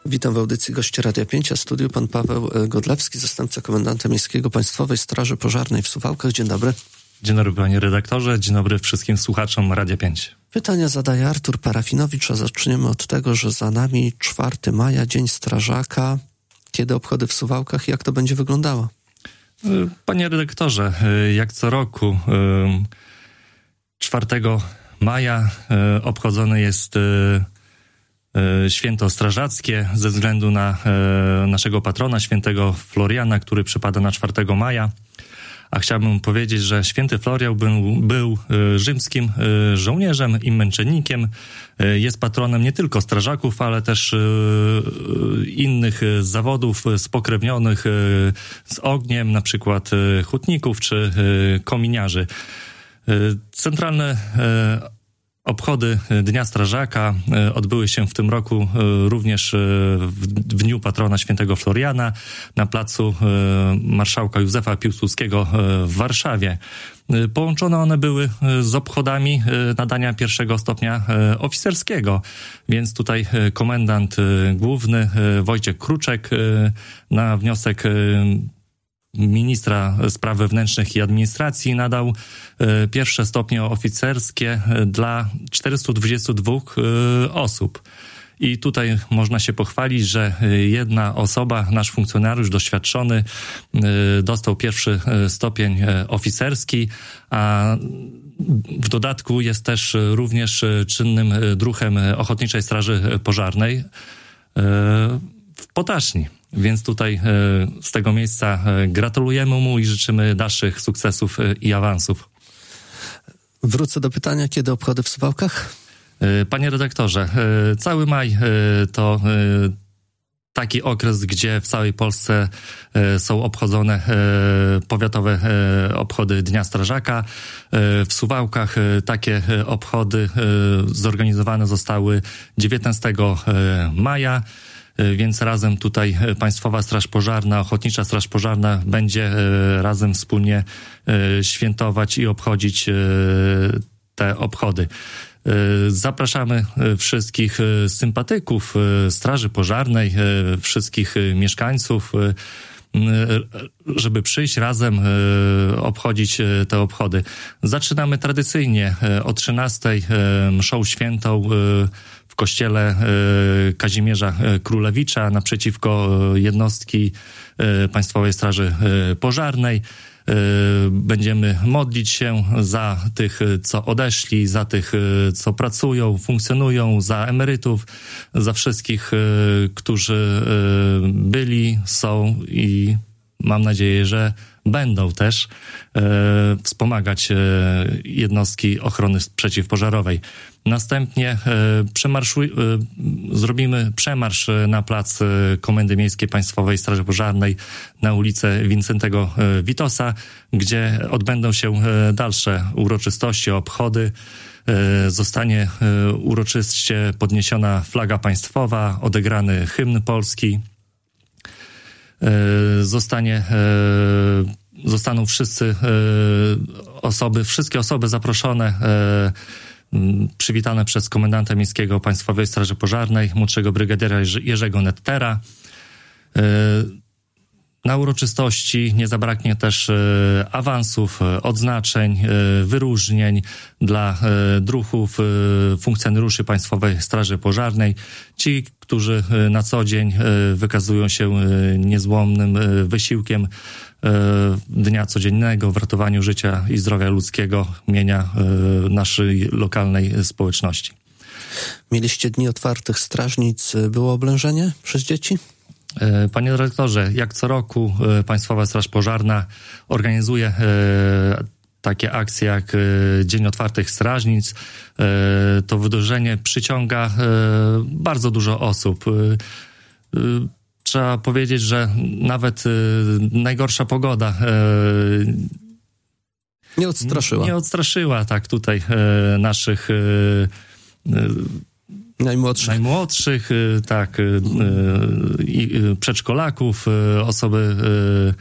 Witam w audycji gości Radia 5, a w studiu pan Paweł Godlewski, zastępca komendanta miejskiego Państwowej Straży Pożarnej w Suwałkach. Dzień dobry. Dzień dobry panie redaktorze, dzień dobry wszystkim słuchaczom Radia 5. Pytania zadaje Artur Parafinowicz, a zaczniemy od tego, że za nami 4 maja, Dzień Strażaka. Kiedy obchody w Suwałkach i jak to będzie wyglądało? Panie redaktorze, jak co roku 4 maja obchodzone jest święto strażackie ze względu na naszego patrona, świętego Floriana, który przypada na 4 maja. A chciałbym powiedzieć, że święty Florian był rzymskim żołnierzem i męczennikiem. Jest patronem nie tylko strażaków, ale też innych zawodów spokrewnionych z ogniem, na przykład hutników czy kominiarzy. Centralne obchody Dnia Strażaka odbyły się w tym roku również w dniu patrona świętego Floriana na placu marszałka Józefa Piłsudskiego w Warszawie. Połączone one były z obchodami nadania 1 stopnia oficerskiego, więc tutaj komendant główny Wojciech Kruczek na wniosek ministra spraw wewnętrznych i administracji nadał 1 stopnie oficerskie dla 422 osób. I tutaj można się pochwalić, że jedna osoba, nasz funkcjonariusz doświadczony, dostał 1 stopień oficerski, a w dodatku jest też również czynnym druhem Ochotniczej Straży Pożarnej w Potaszni. Więc tutaj z tego miejsca gratulujemy mu i życzymy dalszych sukcesów i awansów. Wrócę do pytania, kiedy obchody w Suwałkach? Panie redaktorze, cały maj to taki okres, gdzie w całej Polsce są obchodzone powiatowe obchody Dnia Strażaka. W Suwałkach takie obchody zorganizowane zostały 19 maja. Więc razem tutaj Państwowa Straż Pożarna, Ochotnicza Straż Pożarna będzie razem wspólnie świętować i obchodzić te obchody. Zapraszamy wszystkich sympatyków Straży Pożarnej, wszystkich mieszkańców, żeby przyjść razem obchodzić te obchody. Zaczynamy tradycyjnie o 13:00 mszą świętą w kościele Kazimierza Królewicza naprzeciwko jednostki Państwowej Straży Pożarnej. Będziemy modlić się za tych, co odeszli, za tych, co pracują, funkcjonują, za emerytów, za wszystkich, którzy byli, są i mam nadzieję, że będą też wspomagać jednostki ochrony przeciwpożarowej. Następnie zrobimy przemarsz na plac Komendy Miejskiej Państwowej Straży Pożarnej na ulicę Wincentego Witosa, gdzie odbędą się dalsze uroczystości, obchody. Zostanie uroczyście podniesiona flaga państwowa, odegrany hymn polski. Zostaną wszystkie osoby zaproszone, przywitane przez komendanta miejskiego Państwowej Straży Pożarnej, młodszego brygadiera Jerzego Nettera. Na uroczystości nie zabraknie też awansów, odznaczeń, wyróżnień dla druhów, funkcjonariuszy Państwowej Straży Pożarnej. Ci, którzy na co dzień wykazują się niezłomnym wysiłkiem dnia codziennego w ratowaniu życia i zdrowia ludzkiego, mienia naszej lokalnej społeczności. Mieliście dni otwartych strażnic. Było oblężenie przez dzieci? Panie dyrektorze, jak co roku Państwowa Straż Pożarna organizuje takie akcje jak Dzień Otwartych Strażnic. To wydarzenie przyciąga bardzo dużo osób. Trzeba powiedzieć, że nawet najgorsza pogoda nie odstraszyła tak tutaj naszych najmłodszych, tak, i przedszkolaków, osoby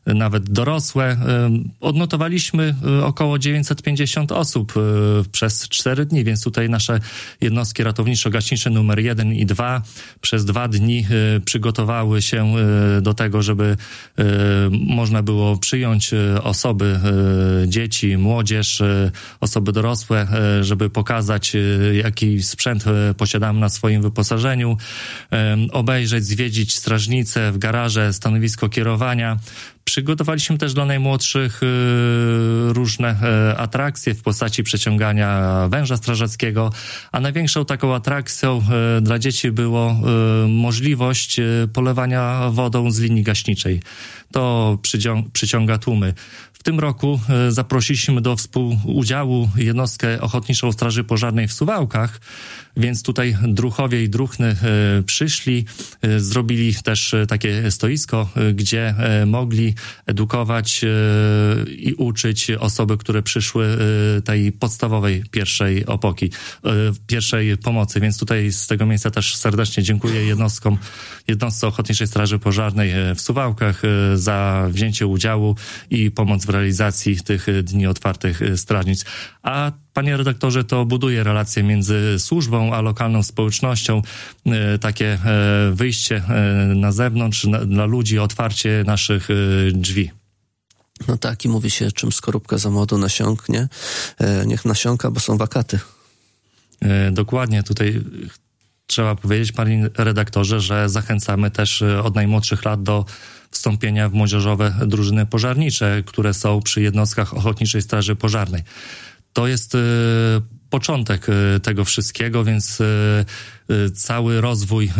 nawet dorosłe. Odnotowaliśmy około 950 osób przez 4 dni, więc tutaj nasze jednostki ratowniczo-gaśnicze numer 1 i 2 przez 2 dni przygotowały się do tego, żeby można było przyjąć osoby, dzieci, młodzież, osoby dorosłe, żeby pokazać, jaki sprzęt posiadamy na swoim wyposażeniu, obejrzeć, zwiedzić strażnicę w garaże, stanowisko kierowania. Przygotowaliśmy też dla najmłodszych różne atrakcje w postaci przeciągania węża strażackiego, a największą taką atrakcją dla dzieci było możliwość polewania wodą z linii gaśniczej. To przyciąga tłumy. W tym roku zaprosiliśmy do współudziału jednostkę Ochotniczą Straży Pożarnej w Suwałkach, więc tutaj druhowie i druhny przyszli, zrobili też takie stoisko, gdzie mogli edukować i uczyć osoby, które przyszły tej podstawowej pierwszej opoki, pierwszej pomocy, więc tutaj z tego miejsca też serdecznie dziękuję jednostce Ochotniczej Straży Pożarnej w Suwałkach za wzięcie udziału i pomoc w realizacji tych dni otwartych strażnic. A panie redaktorze, to buduje relacje między służbą a lokalną społecznością, takie wyjście na zewnątrz dla ludzi, otwarcie naszych drzwi. No tak, i mówi się, czym skorupka za młodu nasiąknie, niech nasiąka, bo są wakaty. Dokładnie, tutaj trzeba powiedzieć, panie redaktorze, że zachęcamy też od najmłodszych lat do wstąpienia w młodzieżowe drużyny pożarnicze, które są przy jednostkach Ochotniczej Straży Pożarnej. To jest początek tego wszystkiego, więc cały rozwój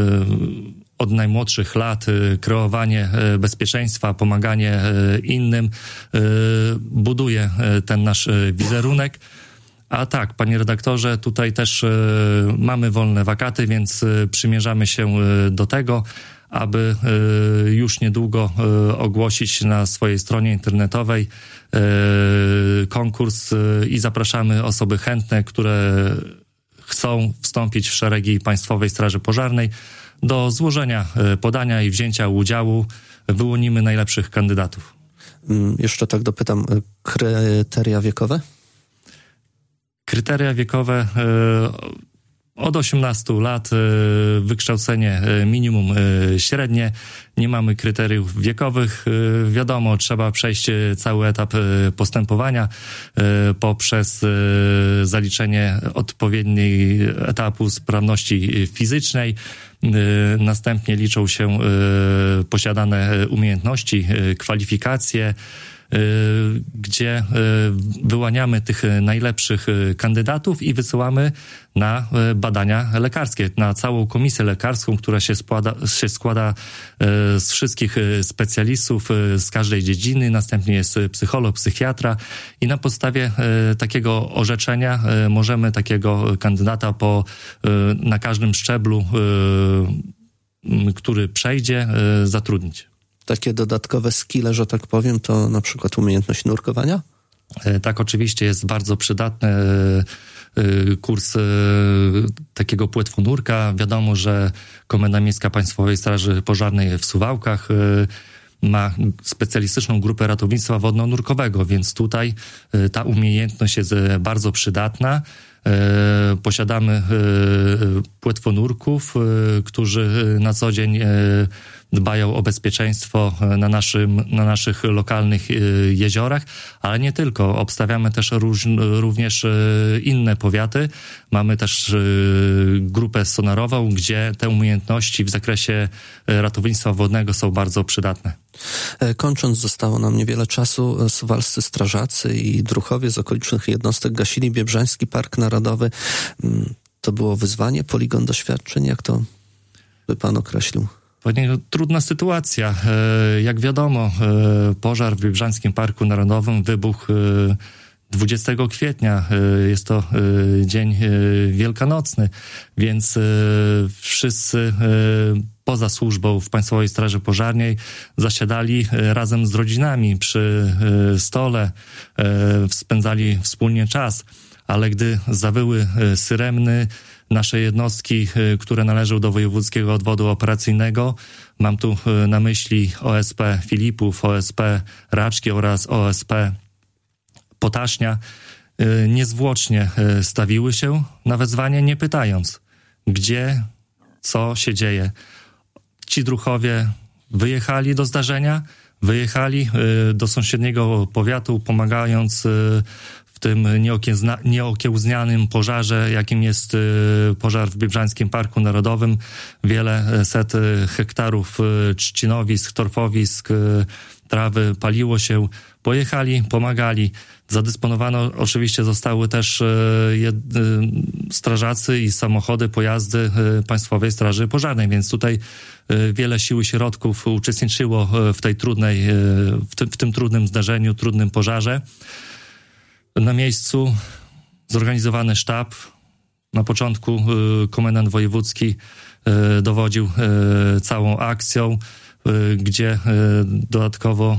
od najmłodszych lat, kreowanie bezpieczeństwa, pomaganie innym buduje ten nasz wizerunek. A tak, panie redaktorze, tutaj też mamy wolne wakaty, więc przymierzamy się do tego, aby już niedługo ogłosić na swojej stronie internetowej konkurs i zapraszamy osoby chętne, które chcą wstąpić w szeregi Państwowej Straży Pożarnej do złożenia podania i wzięcia udziału. Wyłonimy najlepszych kandydatów. Jeszcze tak dopytam, kryteria wiekowe? Kryteria wiekowe od 18 lat, wykształcenie minimum średnie, nie mamy kryteriów wiekowych. Wiadomo, trzeba przejść cały etap postępowania poprzez zaliczenie odpowiedniej etapu sprawności fizycznej. Następnie liczą się posiadane umiejętności, kwalifikacje, gdzie wyłaniamy tych najlepszych kandydatów i wysyłamy na badania lekarskie, na całą komisję lekarską, która się składa z wszystkich specjalistów z każdej dziedziny, następnie jest psycholog, psychiatra i na podstawie takiego orzeczenia możemy takiego kandydata na każdym szczeblu, który przejdzie, zatrudnić. Takie dodatkowe skille, że tak powiem, to na przykład umiejętność nurkowania? Tak, oczywiście jest bardzo przydatny kurs takiego płetwonurka. Wiadomo, że Komenda Miejska Państwowej Straży Pożarnej w Suwałkach ma specjalistyczną grupę ratownictwa wodno-nurkowego, więc tutaj ta umiejętność jest bardzo przydatna. Posiadamy płetwonurków, którzy na co dzień dbają o bezpieczeństwo na naszych lokalnych jeziorach, ale nie tylko. Obstawiamy też również inne powiaty. Mamy też grupę sonarową, gdzie te umiejętności w zakresie ratownictwa wodnego są bardzo przydatne. Kończąc, zostało nam niewiele czasu. Suwalscy strażacy i druhowie z okolicznych jednostek gasili Biebrzański Park Narodowy. To było wyzwanie, poligon doświadczeń? Jak to by pan określił? Trudna sytuacja. Jak wiadomo, pożar w Biebrzańskim Parku Narodowym wybuchł 20 kwietnia. Jest to dzień wielkanocny, więc wszyscy poza służbą w Państwowej Straży Pożarnej zasiadali razem z rodzinami przy stole, spędzali wspólnie czas, ale gdy zawyły syreny, nasze jednostki, które należą do Wojewódzkiego Odwodu Operacyjnego. Mam tu na myśli OSP Filipów, OSP Raczki oraz OSP Potasznia. Niezwłocznie stawiły się na wezwanie, nie pytając, gdzie, co się dzieje. Ci druhowie wyjechali do zdarzenia, wyjechali do sąsiedniego powiatu, pomagając w tym nieokiełznanym pożarze, jakim jest pożar w Biebrzańskim Parku Narodowym. Wiele set hektarów trzcinowisk, torfowisk, trawy paliło się. Pojechali, pomagali. Zadysponowano, oczywiście zostały też strażacy i samochody, pojazdy Państwowej Straży Pożarnej, więc tutaj wiele sił i środków uczestniczyło w tej trudnej, w tym trudnym zdarzeniu, trudnym pożarze. Na miejscu zorganizowany sztab. Na początku komendant wojewódzki dowodził całą akcją, gdzie dodatkowo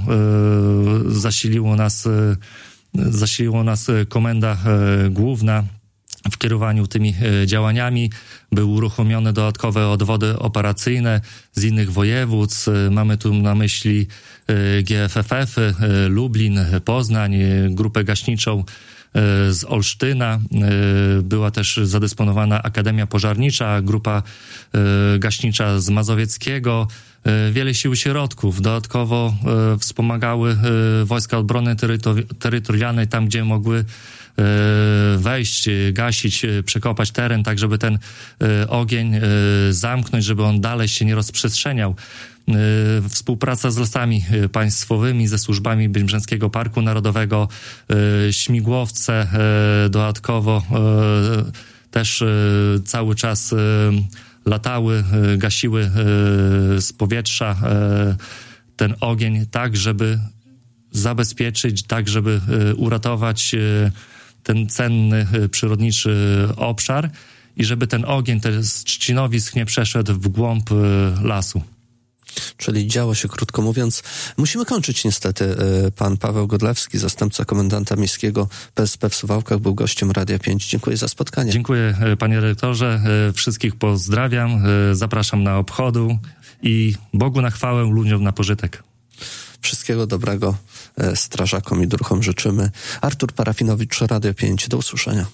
zasiliło nas komenda główna w kierowaniu tymi działaniami. Były uruchomione dodatkowe odwody operacyjne z innych województw. Mamy tu na myśli GFFF, Lublin, Poznań, grupę gaśniczą z Olsztyna. Była też zadysponowana Akademia Pożarnicza, grupa gaśnicza z Mazowieckiego. Wiele sił i środków. Dodatkowo wspomagały Wojska Obrony Terytorialnej tam, gdzie mogły wejść, gasić, przekopać teren, tak żeby ten ogień zamknąć, żeby on dalej się nie rozprzestrzeniał. Współpraca z Lasami Państwowymi, ze służbami Biebrzańskiego Parku Narodowego, śmigłowce dodatkowo też cały czas latały, gasiły z powietrza ten ogień, tak żeby zabezpieczyć, tak żeby uratować ten cenny, przyrodniczy obszar i żeby ten ogień z trzcinowisk nie przeszedł w głąb lasu. Czyli działo się, krótko mówiąc. Musimy kończyć niestety. Pan Paweł Godlewski, zastępca komendanta miejskiego PSP w Suwałkach, był gościem Radia 5. Dziękuję za spotkanie. Dziękuję, panie redaktorze. Wszystkich pozdrawiam. Zapraszam na obchodu i Bogu na chwałę, ludziom na pożytek. Wszystkiego dobrego strażakom i druhom życzymy. Artur Parafinowicz, Radio 5. Do usłyszenia.